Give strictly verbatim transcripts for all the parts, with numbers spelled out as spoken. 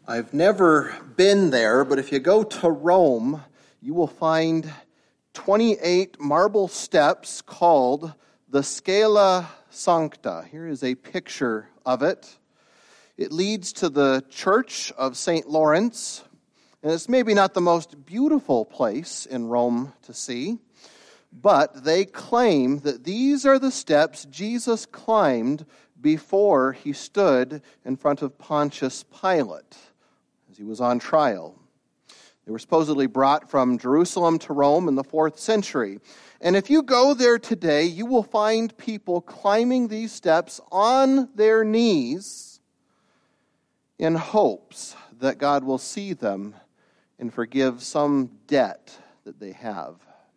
I've never been there, but if you go to Rome, you will find twenty-eight marble steps called the Scala Sancta. Here is a picture of it. It leads to the Church of Saint Lawrence, and it's maybe not the most beautiful place in Rome to see, but they claim that these are the steps Jesus climbed before he stood in front of Pontius Pilate as he was on trial. They were supposedly brought from Jerusalem to Rome in the fourth century. And if you go there today, you will find people climbing these steps on their knees in hopes that God will see them and forgive some debt that they have.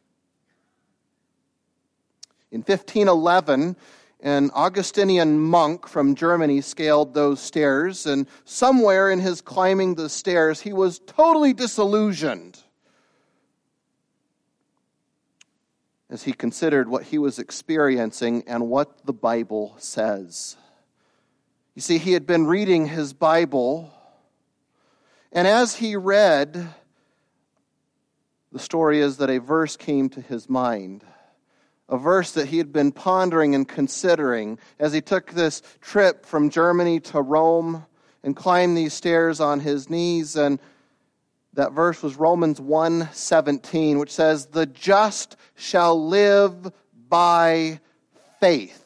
In fifteen eleven, an Augustinian monk from Germany scaled those stairs, and somewhere in his climbing the stairs, he was totally disillusioned as he considered what he was experiencing and what the Bible says. You see, he had been reading his Bible, and as he read, the story is that a verse came to his mind. A verse that he had been pondering and considering as he took this trip from Germany to Rome and climbed these stairs on his knees. And that verse was Romans one seventeen, which says, "The just shall live by faith."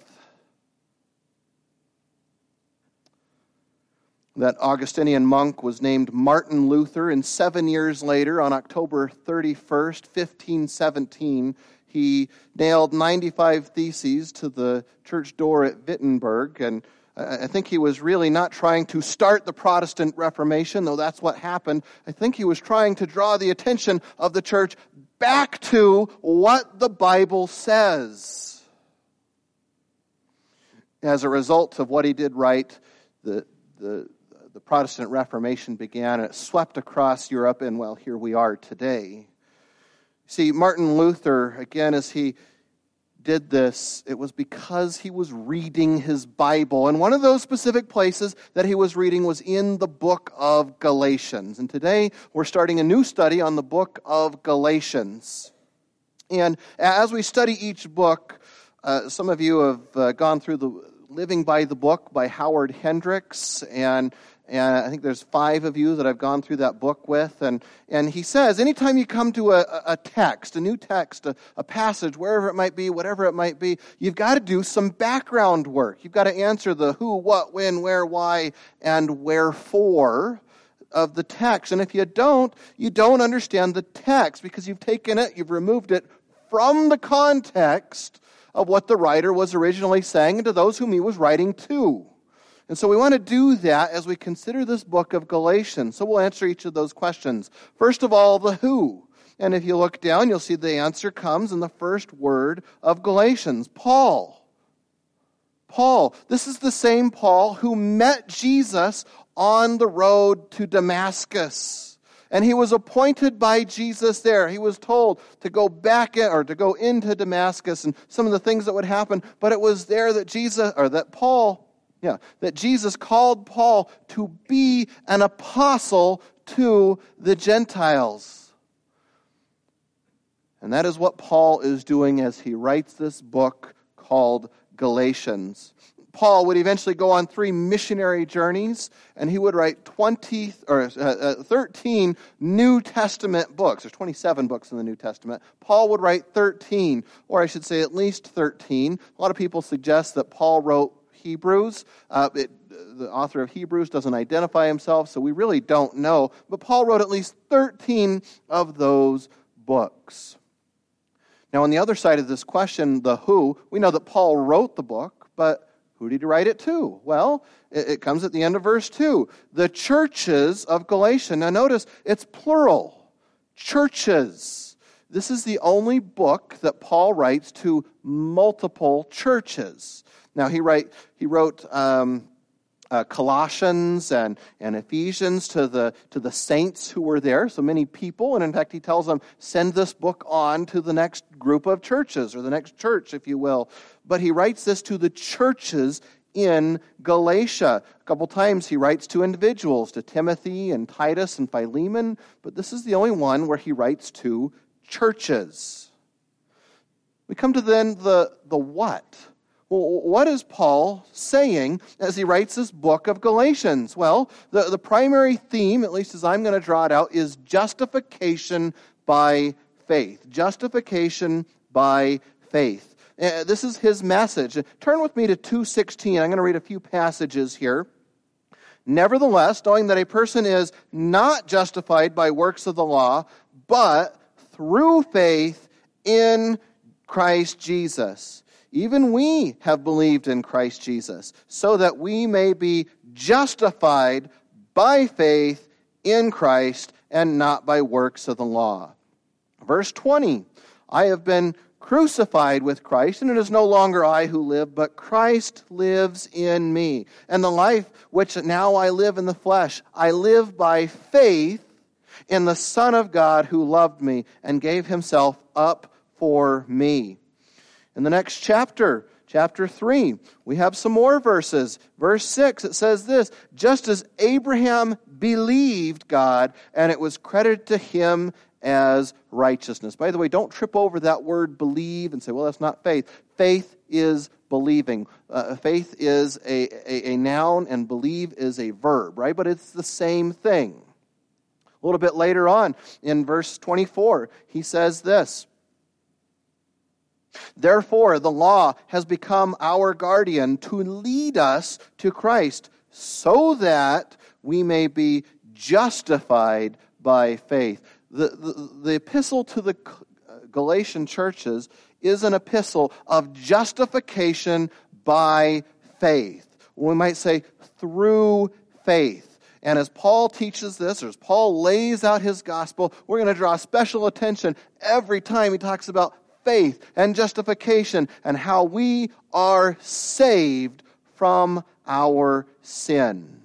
That Augustinian monk was named Martin Luther, and seven years later, on October thirty-first, fifteen seventeen, he nailed ninety-five theses to the church door at Wittenberg, and I think he was really not trying to start the Protestant Reformation, though that's what happened. I think he was trying to draw the attention of the church back to what the Bible says. As a result of what he did right, the the the Protestant Reformation began, and it swept across Europe, and well, here we are today. See, Martin Luther, again, as he did this, it was because he was reading his Bible. And one of those specific places that he was reading was in the book of Galatians. And today we're starting a new study on the book of Galatians. And as we study each book, uh, some of you have uh, gone through the Living by the Book by Howard Hendricks, and And I think there's five of you that I've gone through that book with. And, and he says, anytime you come to a, a text, a new text, a, a passage, wherever it might be, whatever it might be, you've got to do some background work. You've got to answer the who, what, when, where, why, and wherefore of the text. And if you don't, you don't understand the text because you've taken it, you've removed it from the context of what the writer was originally saying and to those whom he was writing to. And so we want to do that as we consider this book of Galatians. So we'll answer each of those questions. First of all, the who. And if you look down, you'll see the answer comes in the first word of Galatians, Paul. Paul. This is the same Paul who met Jesus on the road to Damascus. And he was appointed by Jesus there. He was told to go back in, or to go into Damascus and some of the things that would happen. But it was there that Jesus, or that Paul, Yeah, that Jesus called Paul to be an apostle to the Gentiles. And that is what Paul is doing as he writes this book called Galatians. Paul would eventually go on three missionary journeys, and he would write twenty or uh, thirteen New Testament books. There's twenty-seven books in the New Testament. Paul would write thirteen, or I should say at least thirteen. A lot of people suggest that Paul wrote Hebrews. Uh, it, the author of Hebrews doesn't identify himself, so we really don't know. But Paul wrote at least thirteen of those books. Now, on the other side of this question, the who, we know that Paul wrote the book, but who did he write it to? Well, it, it comes at the end of verse two. The churches of Galatia. Now notice, it's plural. Churches. This is the only book that Paul writes to multiple churches. Now, he write he wrote um, uh, Colossians and, and Ephesians to the to the saints who were there, so many people. And in fact, he tells them, send this book on to the next group of churches, or the next church, if you will. But he writes this to the churches in Galatia. A couple times he writes to individuals, to Timothy and Titus and Philemon, but this is the only one where he writes to churches. We come to then the, the what. Well, what is Paul saying as he writes this book of Galatians? Well, the, the primary theme, at least as I'm going to draw it out, is justification by faith. Justification by faith. Uh, this is his message. Turn with me to two sixteen. I'm going to read a few passages here. Nevertheless, knowing that a person is not justified by works of the law, but through faith in Christ Jesus. Even we have believed in Christ Jesus, so that we may be justified by faith in Christ and not by works of the law. Verse twenty, I have been crucified with Christ, and it is no longer I who live, but Christ lives in me. And the life which now I live in the flesh, I live by faith in the Son of God who loved me and gave himself up for me. In the next chapter, chapter three, we have some more verses. Verse six, it says this, just as Abraham believed God, and it was credited to him as righteousness. By the way, don't trip over that word believe and say, well, that's not faith. Faith is believing. Uh, faith is a, a, a noun and believe is a verb, right? But it's the same thing. A little bit later on in verse twenty-four, he says this, therefore, the law has become our guardian to lead us to Christ, so that we may be justified by faith. The, the, the epistle to the Galatian churches is an epistle of justification by faith. We might say through faith. And as Paul teaches this, or as Paul lays out his gospel, we're going to draw special attention every time he talks about faith and justification and how we are saved from our sin.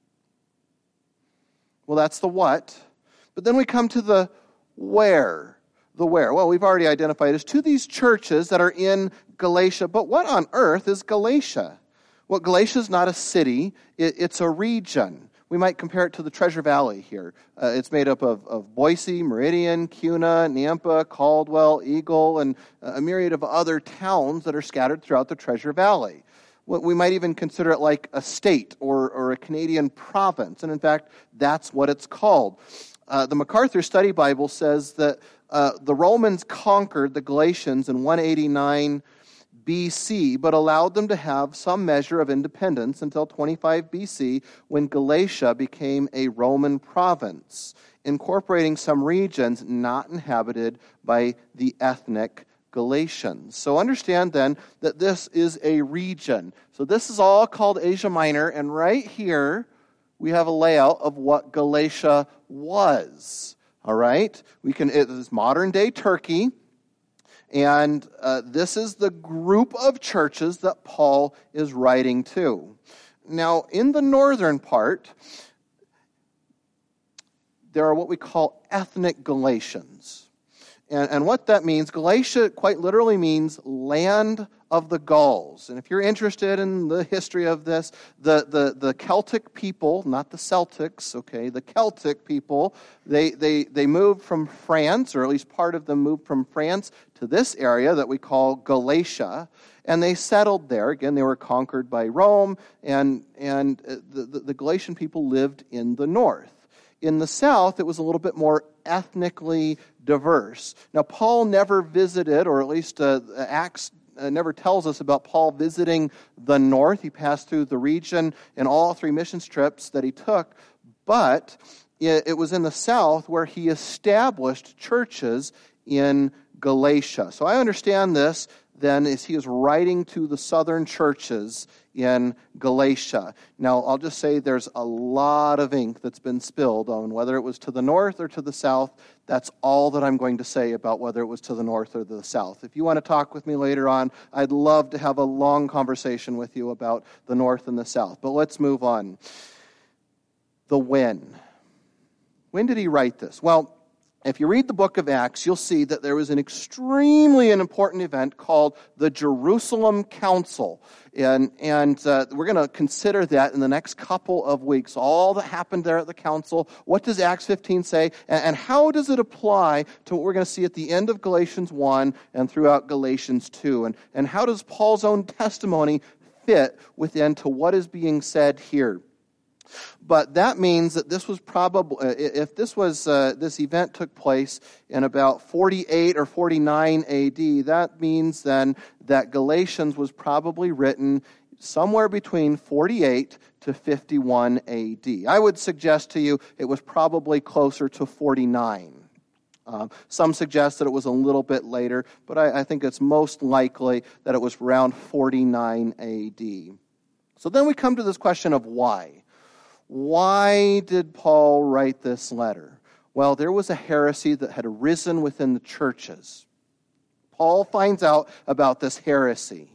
Well, that's the what. But then we come to the where. The where. Well, we've already identified as to these churches that are in Galatia. But what on earth is Galatia? Well, Galatia is not a city. It's a region. We might compare it to the Treasure Valley here. Uh, it's made up of, of Boise, Meridian, Cuna, Nampa, Caldwell, Eagle, and a myriad of other towns that are scattered throughout the Treasure Valley. We might even consider it like a state or, or a Canadian province. And in fact, that's what it's called. Uh, the MacArthur Study Bible says that uh, the Romans conquered the Galatians in one eighty-nine B C, but allowed them to have some measure of independence until twenty-five B C, when Galatia became a Roman province, incorporating some regions not inhabited by the ethnic Galatians. So understand then that this is a region. So this is all called Asia Minor, and right here we have a layout of what Galatia was. All right? We can, it is modern day Turkey. And uh, this is the group of churches that Paul is writing to. Now, in the northern part, there are what we call ethnic Galatians. And, and what that means, Galatia quite literally means land of the Gauls. And if you're interested in the history of this, the, the, the Celtic people, not the Celtics, okay, the Celtic people, they, they, they moved from France, or at least part of them moved from France to this area that we call Galatia, and they settled there. Again, they were conquered by Rome, and, and the, the, the Galatian people lived in the north. In the south, it was a little bit more ethnically diverse. Now, Paul never visited, or at least uh, Acts uh, never tells us about Paul visiting the north. He passed through the region in all three mission trips that he took, but it, it was in the south where he established churches in Galatia. So I understand this then as he is writing to the southern churches in Galatia. Now, I'll just say there's a lot of ink that's been spilled on whether it was to the north or to the south. That's all that I'm going to say about whether it was to the north or the south. If you want to talk with me later on, I'd love to have a long conversation with you about the north and the south. But let's move on. The when. When did he write this? Well, If you read the book of Acts, you'll see that there was an extremely important event called the Jerusalem Council. And, and uh, we're going to consider that in the next couple of weeks. All that happened there at the council. What does Acts fifteen say? And, and how does it apply to what we're going to see at the end of Galatians one and throughout Galatians two? And, and how does Paul's own testimony fit within to what is being said here? But that means that this was probably, if this was uh, this event took place in about forty-eight or forty-nine A D, that means then that Galatians was probably written somewhere between forty-eight to fifty-one A D. I would suggest to you it was probably closer to forty-nine. Um, some suggest that it was a little bit later, but I, I think it's most likely that it was around forty-nine A D. So then we come to this question of why. Why did Paul write this letter? Well, there was a heresy that had arisen within the churches. Paul finds out about this heresy,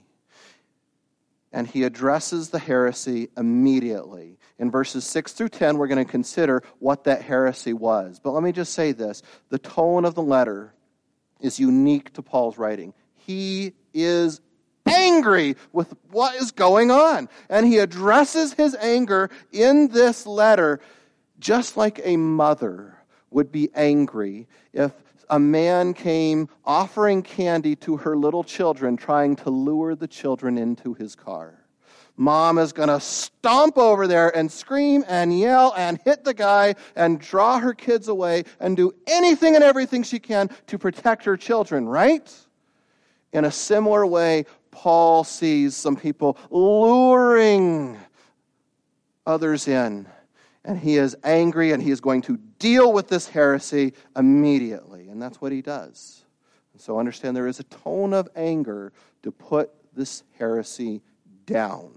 and he addresses the heresy immediately. In verses six through ten, we're going to consider what that heresy was. But let me just say this. The tone of the letter is unique to Paul's writing. He is angry with what is going on. And he addresses his anger in this letter just like a mother would be angry if a man came offering candy to her little children, trying to lure the children into his car. Mom is going to stomp over there and scream and yell and hit the guy and draw her kids away and do anything and everything she can to protect her children, right? In a similar way, Paul sees some people luring others in, and he is angry, and he is going to deal with this heresy immediately, and that's what he does. So understand there is a tone of anger to put this heresy down.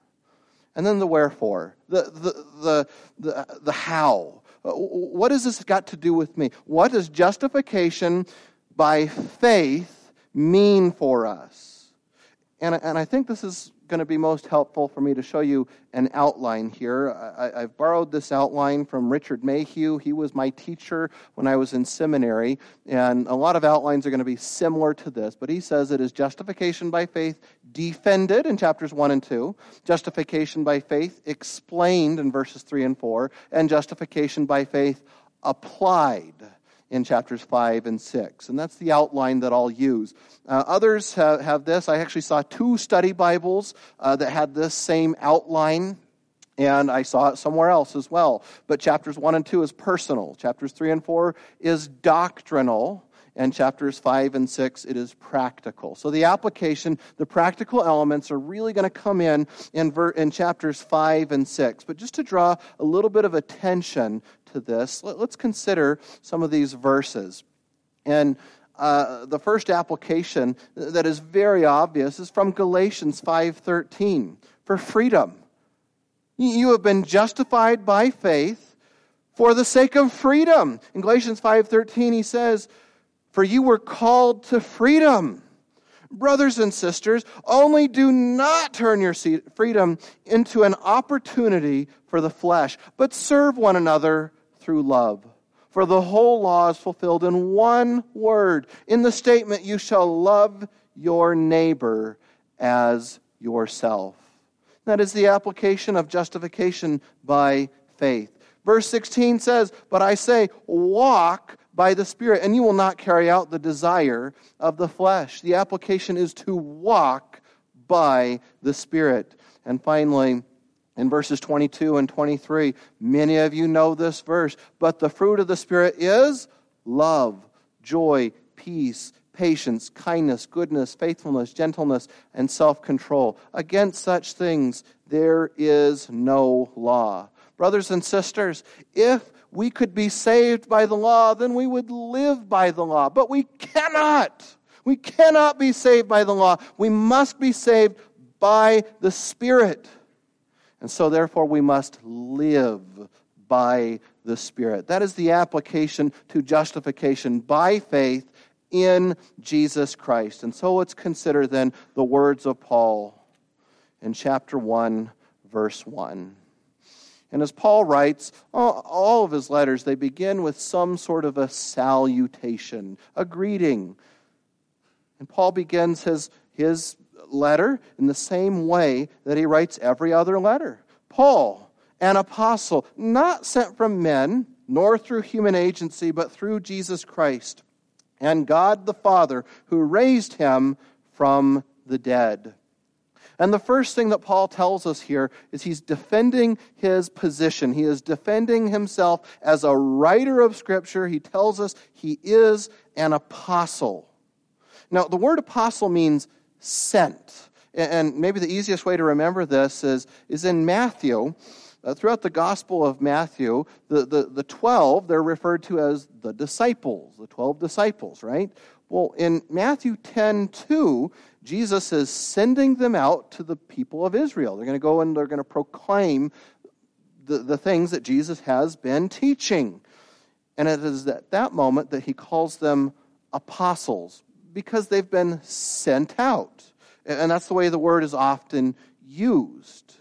And then the wherefore, the the the the, the how. What has this got to do with me? What does justification by faith mean for us? And, and I think this is going to be most helpful for me to show you an outline here. I, I've borrowed this outline from Richard Mayhew. He was my teacher when I was in seminary, and a lot of outlines are going to be similar to this. But he says it is justification by faith defended in chapters one and two, justification by faith explained in verses three and four, and justification by faith applied in chapters five and six. And that's the outline that I'll use. Uh, others have, have this. I actually saw two study Bibles uh, that had this same outline, and I saw it somewhere else as well. But chapters one and two is personal. Chapters three and four is doctrinal. And chapters five and six, it is practical. So the application, the practical elements are really going to come in in, ver- in chapters five and six. But just to draw a little bit of attention to this, let, let's consider some of these verses. And uh, the first application that is very obvious is from Galatians five thirteen. For freedom, you have been justified by faith for the sake of freedom. In Galatians five thirteen, he says, for you were called to freedom. Brothers and sisters, only do not turn your freedom into an opportunity for the flesh, but serve one another through love. For the whole law is fulfilled in one word, in the statement, you shall love your neighbor as yourself. That is the application of justification by faith. Verse sixteen says, but I say, walk by the Spirit, and you will not carry out the desire of the flesh. The application is to walk by the Spirit. And finally, in verses twenty-two and twenty-three, many of you know this verse, but the fruit of the Spirit is love, joy, peace, patience, kindness, goodness, faithfulness, gentleness, and self-control. Against such things there is no law. Brothers and sisters, if we could be saved by the law, then we would live by the law. But we cannot. We cannot be saved by the law. We must be saved by the Spirit. And so therefore we must live by the Spirit. That is the application to justification by faith in Jesus Christ. And so let's consider then the words of Paul in chapter one, verse one. And as Paul writes, all of his letters, they begin with some sort of a salutation, a greeting. And Paul begins his, his letter in the same way that he writes every other letter. Paul, an apostle, not sent from men, nor through human agency, but through Jesus Christ, and God the Father, who raised him from the dead. And the first thing that Paul tells us here is he's defending his position. He is defending himself as a writer of Scripture. He tells us he is an apostle. Now, the word apostle means sent. And maybe the easiest way to remember this is, is in Matthew. Uh, throughout the Gospel of Matthew, the, the, the twelve, they're referred to as the disciples, the twelve disciples, right? Well, in Matthew ten two, Jesus is sending them out to the people of Israel. They're going to go and they're going to proclaim the, the things that Jesus has been teaching. And it is at that moment that he calls them apostles, because they've been sent out. And that's the way the word is often used.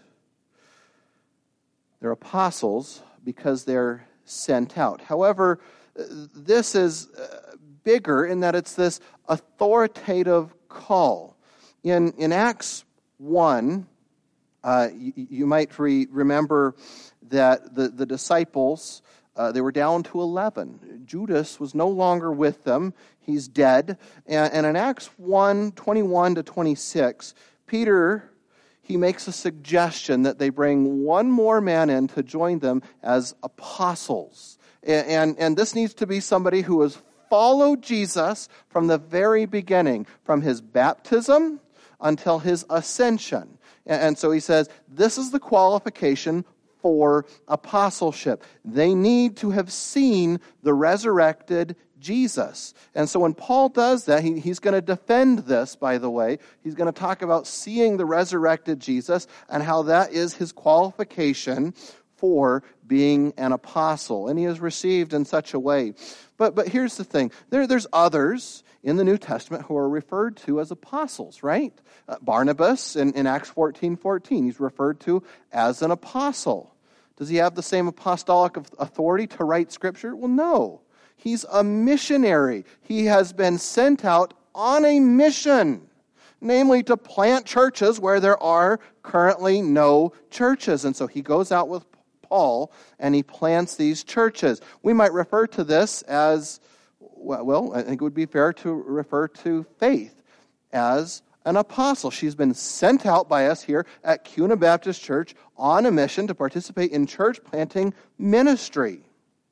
They're apostles because they're sent out. However, this is bigger in that it's this authoritative call. In, in Acts one, uh, you, you might re- remember that the, the disciples, uh, they were down to eleven. Judas was no longer with them. He's dead. And, and in Acts one, twenty-one to twenty-six, Peter, he makes a suggestion that they bring one more man in to join them as apostles. And, and, and this needs to be somebody who has followed Jesus from the very beginning, from his baptism until his ascension. And, and so he says, this is the qualification for apostleship. They need to have seen the resurrected Jesus. And so when Paul does that, he, he's going to defend this, by the way. He's going to talk about seeing the resurrected Jesus and how that is his qualification for being an apostle. And he is received in such a way. But but here's the thing. There, there's others in the New Testament who are referred to as apostles, right? Uh, Barnabas in, in Acts fourteen fourteen, he's referred to as an apostle. Does he have the same apostolic authority to write Scripture? Well, no. He's a missionary. He has been sent out on a mission, namely to plant churches where there are currently no churches. And so he goes out with Paul and he plants these churches. We might refer to this as, well, I think it would be fair to refer to Faith as an apostle. She's been sent out by us here at Kuna Baptist Church on a mission to participate in church planting ministry.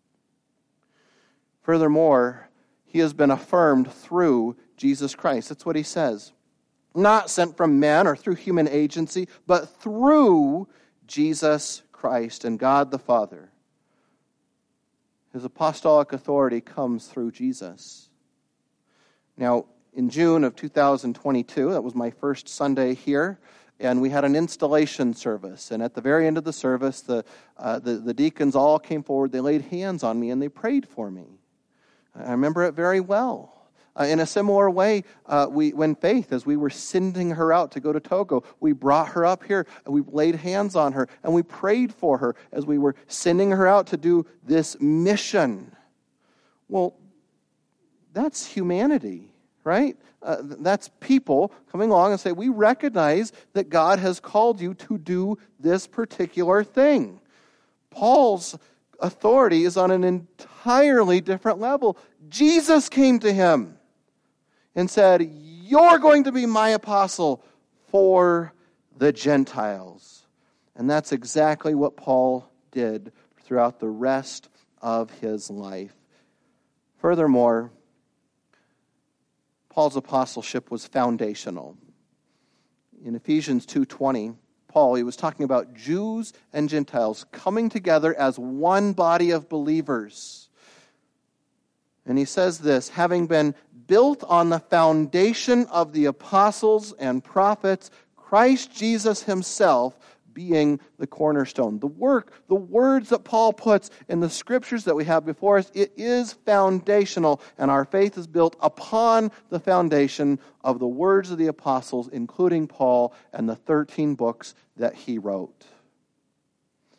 Furthermore, he has been affirmed through Jesus Christ. That's what he says. Not sent from men or through human agency, but through Jesus Christ and God the Father. His apostolic authority comes through Jesus. Now, in June of two thousand twenty-two, that was my first Sunday here, and we had an installation service. And at the very end of the service, the, uh, the, the deacons all came forward, they laid hands on me, and they prayed for me. I remember it very well. Uh, in a similar way, uh, we, when Faith, as we were sending her out to go to Togo, we brought her up here, and we laid hands on her, and we prayed for her as we were sending her out to do this mission. Well, that's humanity, right? Uh, that's people coming along and say, we recognize that God has called you to do this particular thing. Paul's authority is on an entirely different level. Jesus came to him and said, you're going to be my apostle for the Gentiles. And that's exactly what Paul did throughout the rest of his life. Furthermore, Paul's apostleship was foundational. In Ephesians two twenty, Paul, he was talking about Jews and Gentiles coming together as one body of believers. And he says this, having been built on the foundation of the apostles and prophets, Christ Jesus himself being the cornerstone. The work, the words that Paul puts in the scriptures that we have before us, it is foundational, and our faith is built upon the foundation of the words of the apostles, including Paul and the thirteen books that he wrote.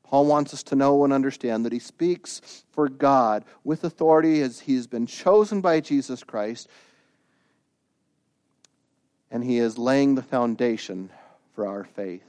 Paul wants us to know and understand that he speaks for God with authority as he has been chosen by Jesus Christ, and he is laying the foundation for our faith.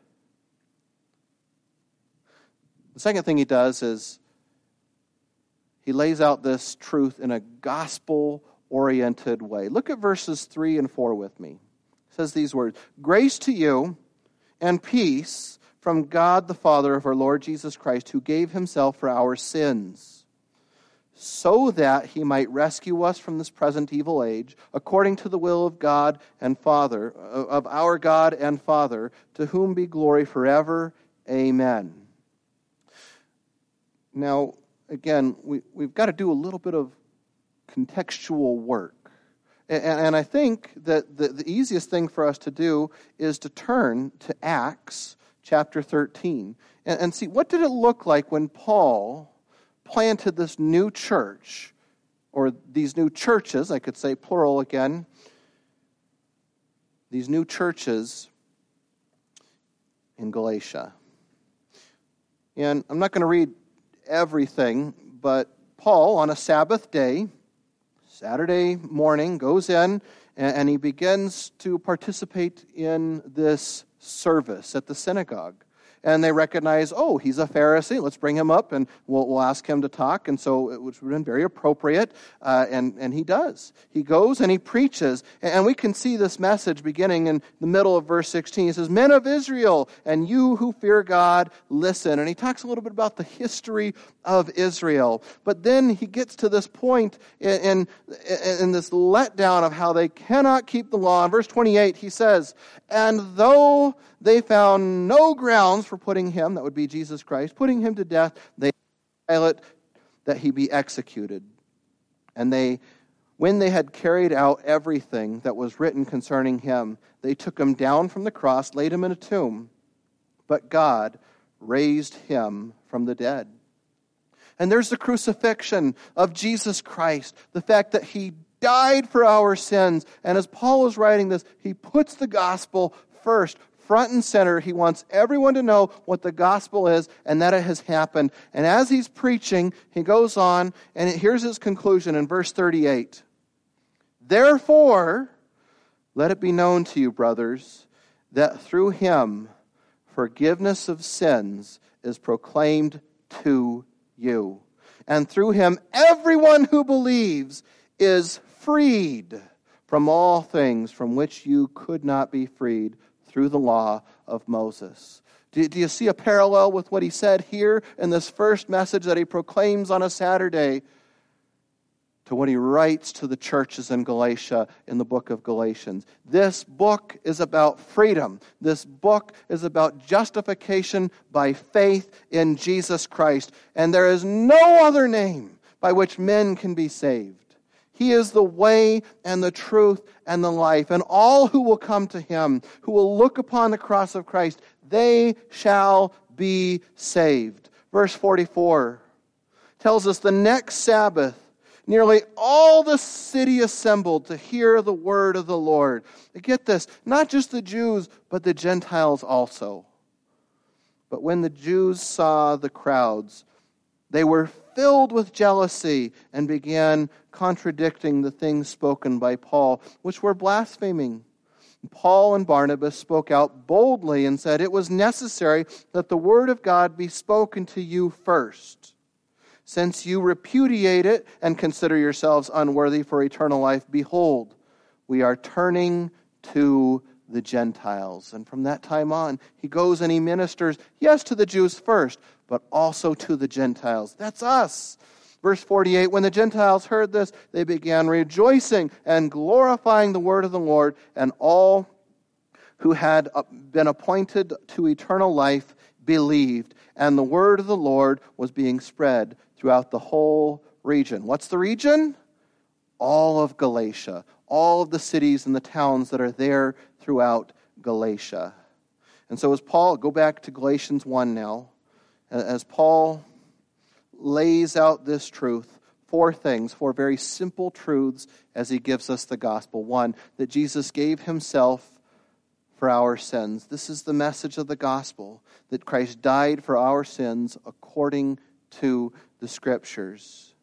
The second thing he does is he lays out this truth in a gospel-oriented way. Look at verses three and four with me. It says these words, "Grace to you and peace from God the Father of our Lord Jesus Christ, who gave himself for our sins, so that he might rescue us from this present evil age, according to the will of God and Father, of our God and Father, to whom be glory forever. Amen." Now, again, we, we've got to do a little bit of contextual work. And, and I think that the, the easiest thing for us to do is to turn to Acts chapter thirteen and, and see, what did it look like when Paul planted this new church, or these new churches, I could say plural again, these new churches in Galatia. And I'm not going to read everything, but Paul, on a Sabbath day, Saturday morning, goes in and, and he begins to participate in this service at the synagogue. And they recognize, oh, he's a Pharisee. Let's bring him up, and we'll, we'll ask him to talk. And so it would have been very appropriate, uh, and, and he does. He goes and he preaches, and we can see this message beginning in the middle of verse sixteen. He says, "Men of Israel, and you who fear God, listen." And he talks a little bit about the history of Israel. But then he gets to this point in, in, in this letdown of how they cannot keep the law. In verse twenty-eight, he says, "And though they found no grounds for putting him," that would be Jesus Christ, "putting him to death, they Pilate that he be executed. And they, when they had carried out everything that was written concerning him, they took him down from the cross, laid him in a tomb. But God raised him from the dead." And there's the crucifixion of Jesus Christ, the fact that he died for our sins. And as Paul is writing this, he puts the gospel first, front and center. He wants everyone to know what the gospel is and that it has happened. And as he's preaching, he goes on, and here's his conclusion in verse thirty-eight. "Therefore, let it be known to you, brothers, that through him forgiveness of sins is proclaimed to you. And through him everyone who believes is freed from all things from which you could not be freed through the law of Moses." Do, do you see a parallel with what he said here in this first message that he proclaims on a Saturday to what he writes to the churches in Galatia in the book of Galatians? This book is about freedom. This book is about justification by faith in Jesus Christ. And there is no other name by which men can be saved. He is the way and the truth and the life. And all who will come to him, who will look upon the cross of Christ, they shall be saved. Verse forty-four tells us the next Sabbath, nearly all the city assembled to hear the word of the Lord. Get this, not just the Jews, but the Gentiles also. But when the Jews saw the crowds, they were filled with jealousy and began contradicting the things spoken by Paul, which were blaspheming. Paul and Barnabas spoke out boldly and said, "It was necessary that the word of God be spoken to you first. Since you repudiate it and consider yourselves unworthy for eternal life, behold, we are turning to the Gentiles." And from that time on, he goes and he ministers, yes, to the Jews first, but also to the Gentiles. That's us. Verse forty-eight, "When the Gentiles heard this, they began rejoicing and glorifying the word of the Lord, and all who had been appointed to eternal life believed. And the word of the Lord was being spread throughout the whole region." What's the region? All of Galatia. All of the cities and the towns that are there throughout Galatia. And so as Paul, go back to Galatians one now, as Paul lays out this truth, four things, four very simple truths as he gives us the gospel. One, that Jesus gave himself for our sins. This is the message of the gospel, that Christ died for our sins according to the Scriptures.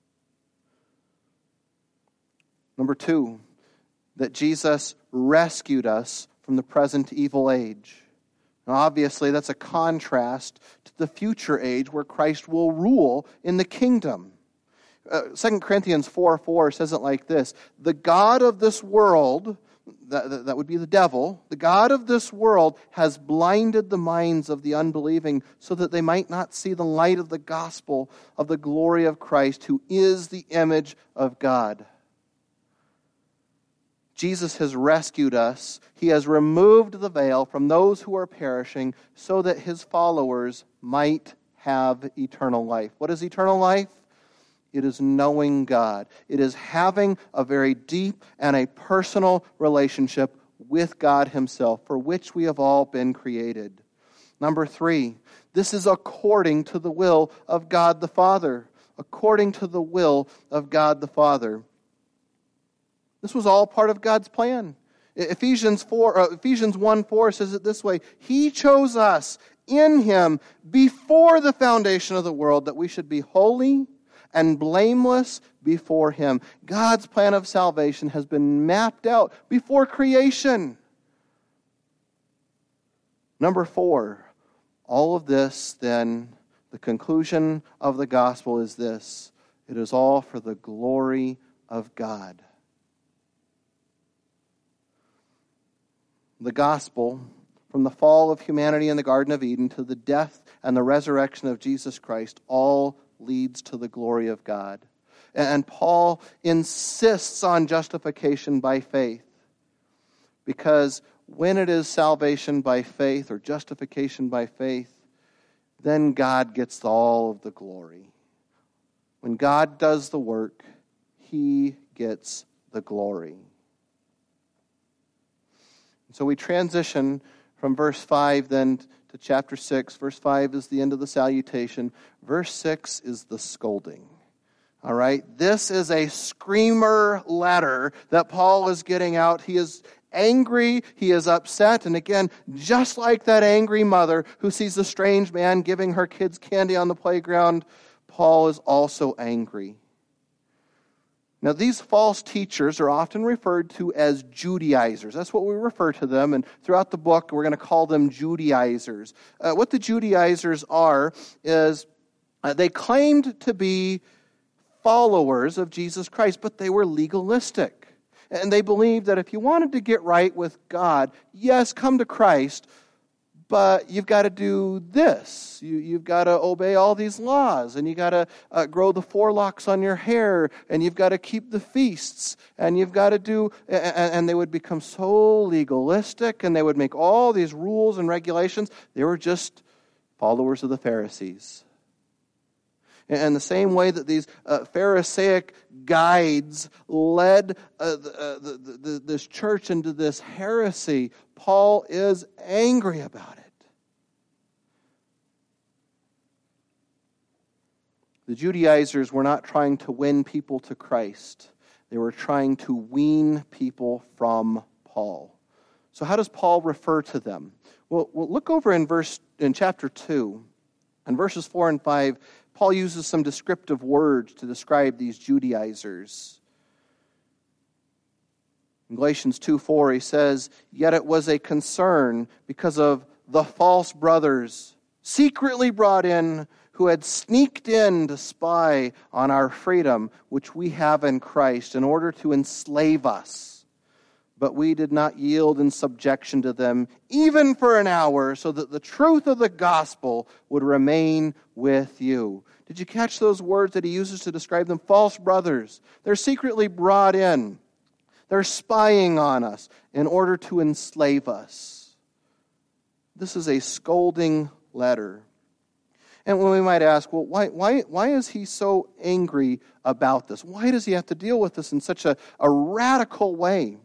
Number two, that Jesus rescued us from the present evil age. Now, obviously, that's a contrast to the future age where Christ will rule in the kingdom. Uh, Second Corinthians four four says it like this: the God of this world, that, that would be the devil, the God of this world has blinded the minds of the unbelieving so that they might not see the light of the gospel of the glory of Christ, who is the image of God. Jesus has rescued us. He has removed the veil from those who are perishing so that his followers might have eternal life. What is eternal life? It is knowing God. It is having a very deep and a personal relationship with God himself, for which we have all been created. Number three, this is according to the will of God the Father. According to the will of God the Father. This was all part of God's plan. Ephesians four, uh, Ephesians one four says it this way: He chose us in Him before the foundation of the world, that we should be holy and blameless before Him. God's plan of salvation has been mapped out before creation. Number four, all of this, then, the conclusion of the gospel is this: it is all for the glory of God. The gospel, from the fall of humanity in the Garden of Eden to the death and the resurrection of Jesus Christ, all leads to the glory of God. And Paul insists on justification by faith, because when it is salvation by faith or justification by faith, then God gets all of the glory. When God does the work, He gets the glory. So we transition from verse five then to chapter six. Verse five is the end of the salutation. Verse six is the scolding. All right? This is a screamer letter that Paul is getting out. He is angry. He is upset. And again, just like that angry mother who sees the strange man giving her kids candy on the playground, Paul is also angry. Now, these false teachers are often referred to as Judaizers. That's what we refer to them, and throughout the book, we're going to call them Judaizers. Uh, what the Judaizers are is uh, they claimed to be followers of Jesus Christ, but they were legalistic. And they believed that if you wanted to get right with God, yes, come to Christ, but you've got to do this. You, you've got to obey all these laws, and you've got to uh, grow the forelocks on your hair, and you've got to keep the feasts, and you've got to do, and, and they would become so legalistic, and they would make all these rules and regulations. They were just followers of the Pharisees. And the same way that these uh, Pharisaic guides led uh, the, uh, the, the, this church into this heresy, Paul is angry about it. The Judaizers were not trying to win people to Christ. They were trying to wean people from Paul. So how does Paul refer to them? Well, well look over in verse in chapter two, and verses four and five. Paul uses some descriptive words to describe these Judaizers. In Galatians two four, he says, "Yet it was a concern because of the false brothers secretly brought in, who had sneaked in to spy on our freedom, which we have in Christ, in order to enslave us. But we did not yield in subjection to them, even for an hour, so that the truth of the gospel would remain with you." Did you catch those words that he uses to describe them? False brothers. They're secretly brought in. They're spying on us in order to enslave us. This is a scolding letter. And we might ask, well, why, why, why is he so angry about this? Why does he have to deal with this in such a, a radical way?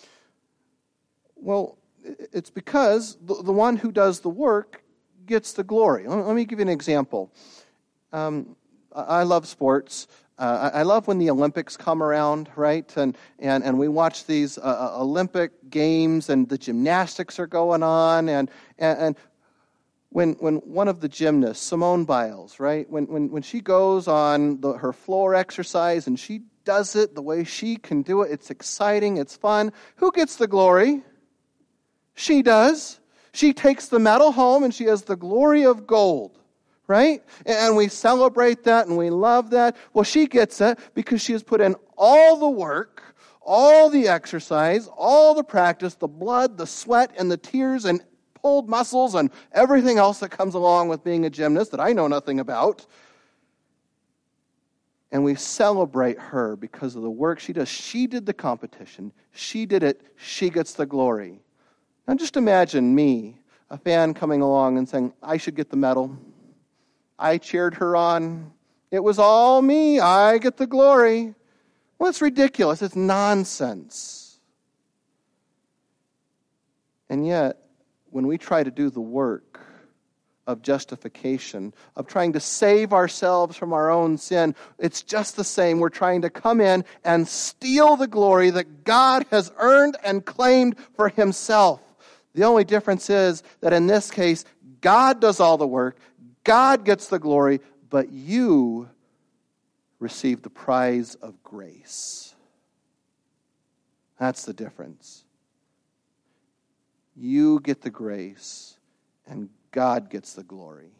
Well, it's because the, the one who does the work gets the glory. Let me give you an example. Um, I love sports. Uh, I, I love when the Olympics come around, right? And and, and we watch these uh, Olympic games, and the gymnastics are going on, and and, and when when one of the gymnasts, Simone Biles, right? When when when she goes on the, her floor exercise and she does it the way she can do it, it's exciting, it's fun. Who gets the glory? She does. She takes the medal home and she has the glory of gold, right? And we celebrate that and we love that. Well, she gets it because she has put in all the work, all the exercise, all the practice, the blood, the sweat, and the tears, and pulled muscles, and everything else that comes along with being a gymnast that I know nothing about. And we celebrate her because of the work she does. She did the competition. She did it. She gets the glory. Now just imagine me, a fan, coming along and saying, I should get the medal. I cheered her on. It was all me. I get the glory. Well, it's ridiculous. It's nonsense. And yet, when we try to do the work of justification, of trying to save ourselves from our own sin, it's just the same. We're trying to come in and steal the glory that God has earned and claimed for himself. The only difference is that in this case, God does all the work, God gets the glory, but you receive the prize of grace. That's the difference. You get the grace, and God gets the glory.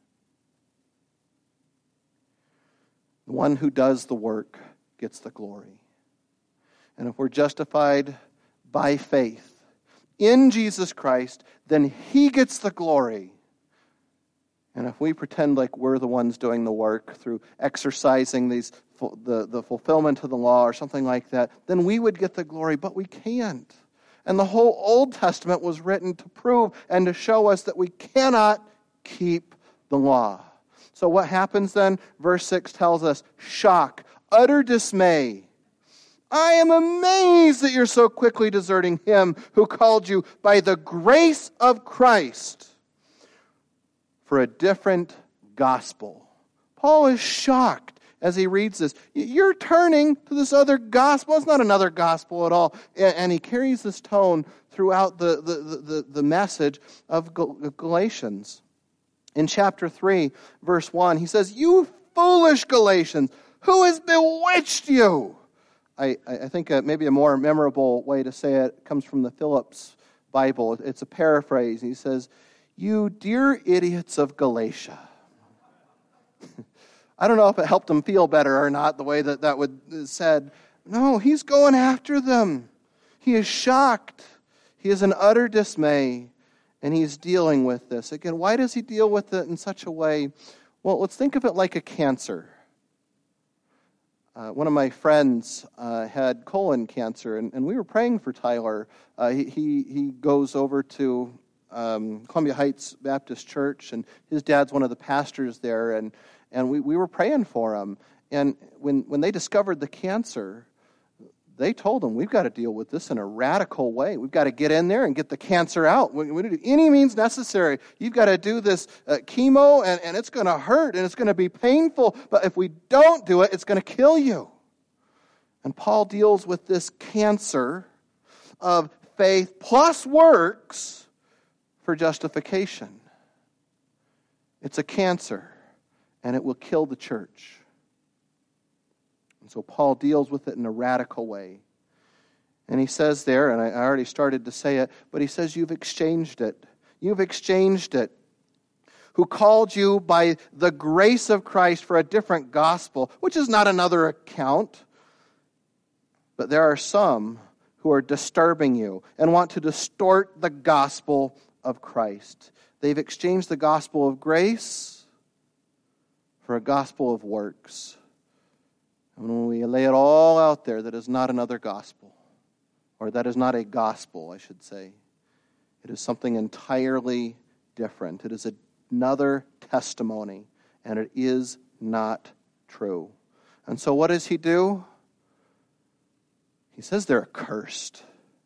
The one who does the work gets the glory. And if we're justified by faith in Jesus Christ, then he gets the glory. And if we pretend like we're the ones doing the work through exercising these the, the fulfillment of the law or something like that, then we would get the glory, but we can't. And the whole Old Testament was written to prove and to show us that we cannot keep the law. So what happens then? Verse six tells us, shock, utter dismay. I am amazed that you're so quickly deserting him who called you by the grace of Christ for a different gospel. Paul is shocked as he reads this. You're turning to this other gospel. It's not another gospel at all. And he carries this tone throughout the, the, the, the message of Galatians. In chapter three, verse one, he says, you foolish Galatians, who has bewitched you? I, I think a, maybe a more memorable way to say it comes from the Phillips Bible. It's a paraphrase. He says, you dear idiots of Galatia. I don't know if it helped them feel better or not, the way that that would said. No, he's going after them. He is shocked. He is in utter dismay, and he's dealing with this. Again, why does he deal with it in such a way? Well, let's think of it like a cancer. Uh, one of my friends uh, had colon cancer, and, and we were praying for Tyler. Uh, he, he he goes over to um, Columbia Heights Baptist Church, and his dad's one of the pastors there, and and we, we were praying for him. And when when they discovered the cancer, they told him, we've got to deal with this in a radical way. We've got to get in there and get the cancer out. We, we do any means necessary. You've got to do this uh, chemo, and, and it's going to hurt, and it's going to be painful. But if we don't do it, it's going to kill you. And Paul deals with this cancer of faith plus works for justification. It's a cancer, and it will kill the church. So Paul deals with it in a radical way. And he says there, and I already started to say it, but he says, you've exchanged it. You've exchanged it. Who called you by the grace of Christ for a different gospel, which is not another account. But there are some who are disturbing you and want to distort the gospel of Christ. They've exchanged the gospel of grace for a gospel of works. And when we lay it all out there, that is not another gospel, or that is not a gospel, I should say. It is something entirely different. It is another testimony, and it is not true. And so what does he do? He says they're accursed.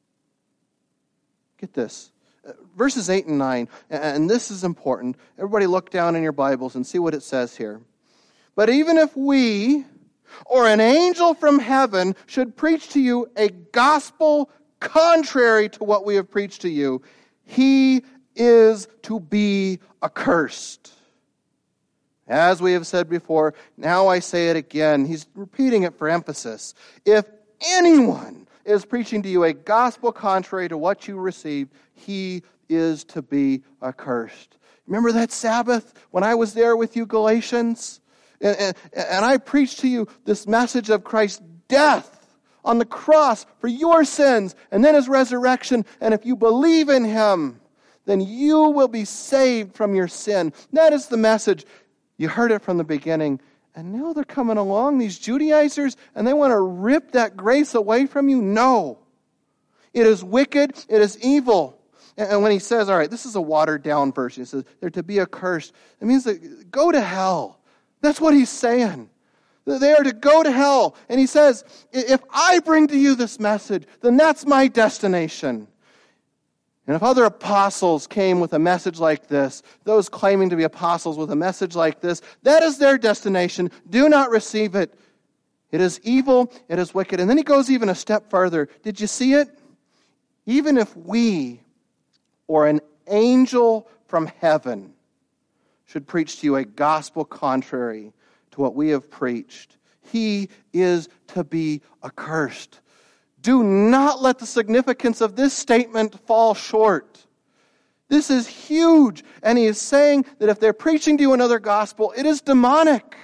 Get this. Verses eight and nine, and this is important. Everybody look down in your Bibles and see what it says here. But even if we or an angel from heaven should preach to you a gospel contrary to what we have preached to you, he is to be accursed. As we have said before, now I say it again. He's repeating it for emphasis. If anyone is preaching to you a gospel contrary to what you received, he is to be accursed. Remember that Sabbath when I was there with you, Galatians? And, and, and I preached to you this message of Christ's death on the cross for your sins, and then his resurrection. And if you believe in him, then you will be saved from your sin. That is the message. You heard it from the beginning. And now they're coming along, these Judaizers, and they want to rip that grace away from you? No. It is wicked. It is evil. And when he says, all right, this is a watered-down version. He says, they're to be accursed. It means that go to hell. That's what he's saying. They are to go to hell. And he says, if I bring to you this message, then that's my destination. And if other apostles came with a message like this, those claiming to be apostles with a message like this, that is their destination. Do not receive it. It is evil. It is wicked. And then he goes even a step further. Did you see it? Even if we or an angel from heaven should preach to you a gospel contrary to what we have preached, he is to be accursed. Do not let the significance of this statement fall short. This is huge. And he is saying that if they're preaching to you another gospel, it is demonic.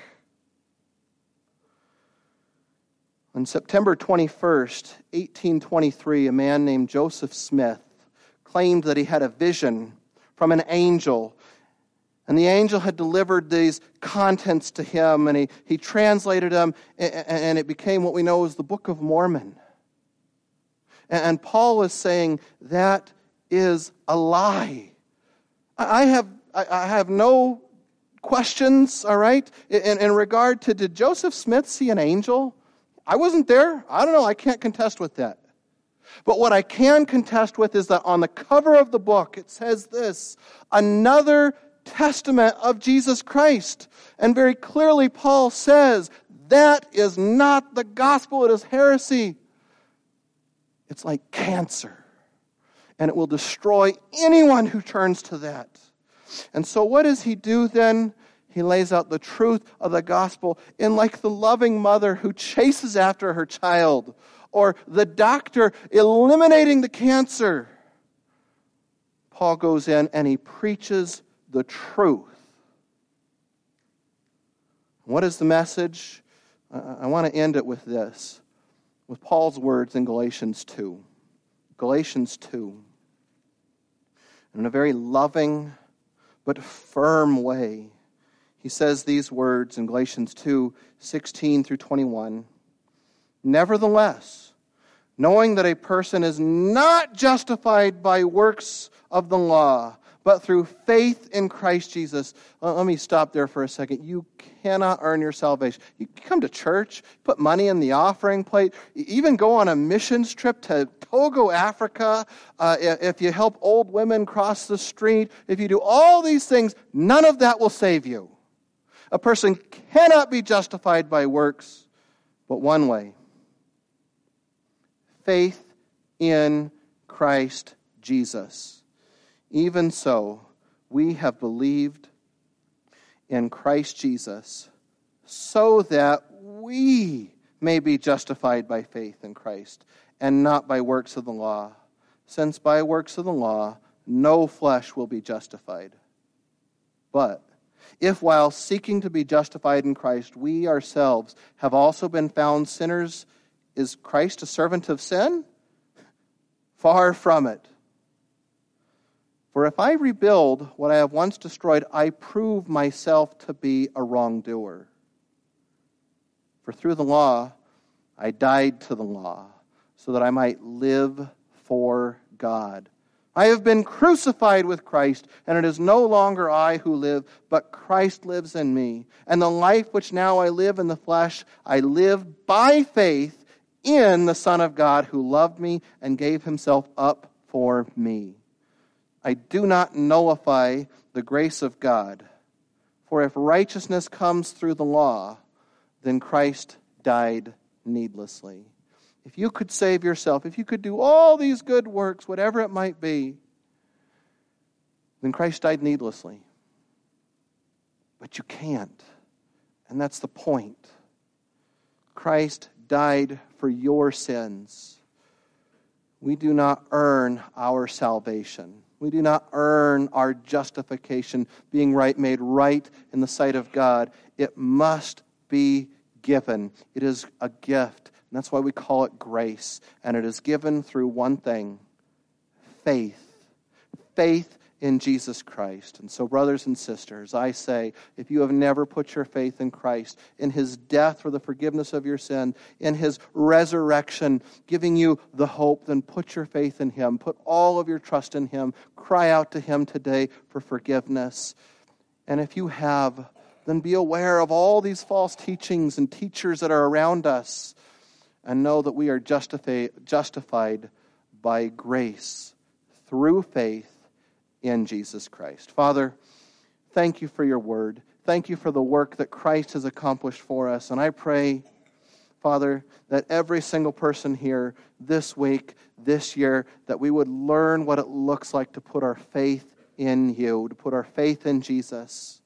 On September twenty-first, eighteen twenty-three, a man named Joseph Smith claimed that he had a vision from an angel. And the angel had delivered these contents to him, and he, he translated them, and it became what we know as the Book of Mormon. And Paul is saying that is a lie. I have I have no questions, all right, in, in regard to, did Joseph Smith see an angel? I wasn't there. I don't know. I can't contest with that. But what I can contest with is that on the cover of the book, it says this, another testament of Jesus Christ. And very clearly Paul says, that is not the gospel, it is heresy. It's like cancer. And it will destroy anyone who turns to that. And so what does he do then? He lays out the truth of the gospel in like the loving mother who chases after her child, or the doctor eliminating the cancer. Paul goes in and he preaches the truth. What is the message? I want to end it with this, with Paul's words in Galatians two. Galatians two. In a very loving but firm way, he says these words in Galatians two, sixteen through twenty-one. Nevertheless, knowing that a person is not justified by works of the law, but through faith in Christ Jesus. Let me stop there for a second. You cannot earn your salvation. You come to church, put money in the offering plate, even go on a missions trip to Togo, Africa. Uh, if you help old women cross the street, if you do all these things, none of that will save you. A person cannot be justified by works, but one way. Faith in Christ Jesus. Even so, we have believed in Christ Jesus so that we may be justified by faith in Christ and not by works of the law, since by works of the law no flesh will be justified. But if while seeking to be justified in Christ, we ourselves have also been found sinners, is Christ a servant of sin? Far from it. For if I rebuild what I have once destroyed, I prove myself to be a wrongdoer. For through the law, I died to the law, so that I might live for God. I have been crucified with Christ, and it is no longer I who live, but Christ lives in me. And the life which now I live in the flesh, I live by faith in the Son of God who loved me and gave himself up for me. I do not nullify the grace of God, for if righteousness comes through the law, then Christ died needlessly. If you could save yourself, if you could do all these good works, whatever it might be, then Christ died needlessly. But you can't. And that's the point. Christ died for your sins. We do not earn our salvation. We do not earn our justification, being right, made right in the sight of God. It must be given. It is a gift. And that's why we call it grace. And it is given through one thing: faith. Faith in Jesus Christ. And so, brothers and sisters, I say, if you have never put your faith in Christ, in His death for the forgiveness of your sin, in His resurrection, giving you the hope, then put your faith in Him. Put all of your trust in Him. Cry out to Him today for forgiveness. And if you have, then be aware of all these false teachings and teachers that are around us, and know that we are justifi- justified by grace through faith in Jesus Christ. Father, thank you for your word. Thank you for the work that Christ has accomplished for us. And I pray, Father, that every single person here this week, this year, that we would learn what it looks like to put our faith in you, to put our faith in Jesus.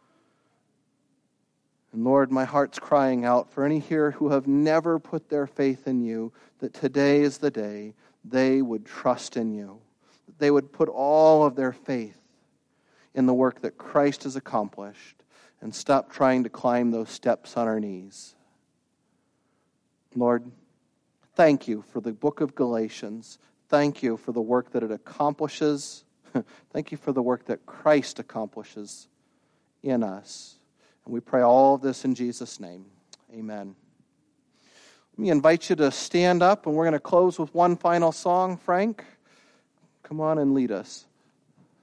And Lord, my heart's crying out for any here who have never put their faith in you, that today is the day they would trust in you. They would put all of their faith in the work that Christ has accomplished and stop trying to climb those steps on our knees. Lord, thank you for the book of Galatians. Thank you for the work that it accomplishes. Thank you for the work that Christ accomplishes in us. And we pray all of this in Jesus' name. Amen. Let me invite you to stand up, and we're going to close with one final song. Frank, come on and lead us.